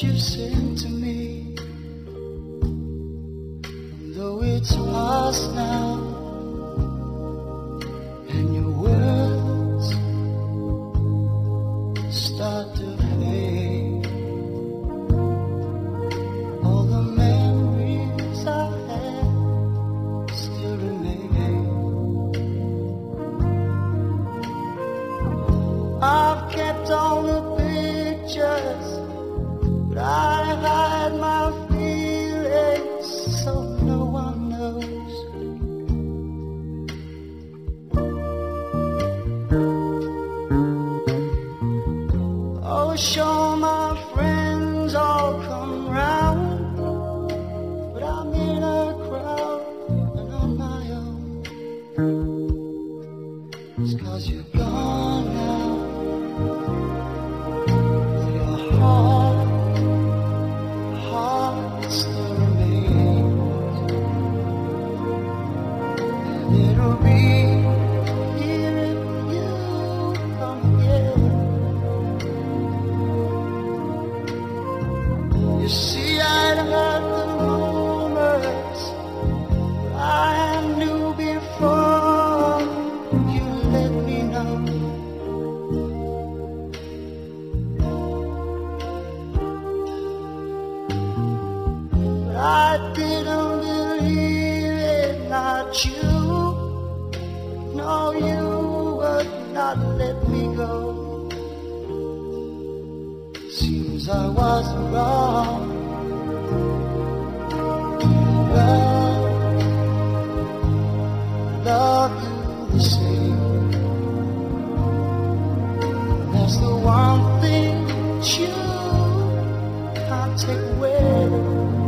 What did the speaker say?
you sent to me, though it's past now, and your words start to fade. All the memories I had still remain. I've kept all the pictures, but I hide my feelings so no one knows. Oh, sure, my friends all come round, but I'm in a crowd and on my own. It's 'cause you're gone now. Your heart still remains, and it'll be here if you come again. You see, I'd heard the rumors, but I knew before you let me know. But I didn't believe it, not you. No, you would not let me go. Seems I was wrong. Love you the same. That's the one thing that you can't take away.